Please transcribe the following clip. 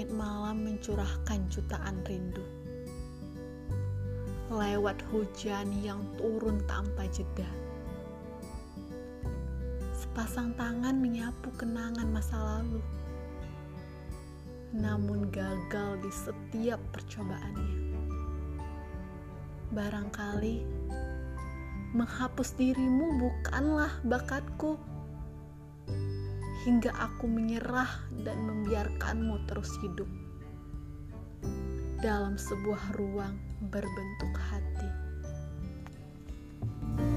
langit malam mencurahkan jutaan rindu. Lewat hujan yang turun tanpa jeda. Sepasang tangan menyapu kenangan masa lalu. Namun gagal di setiap percobaannya. Barangkali menghapus dirimu bukanlah bakatku. Hingga aku menyerah dan membiarkanmu terus hidup dalam sebuah ruang berbentuk hati.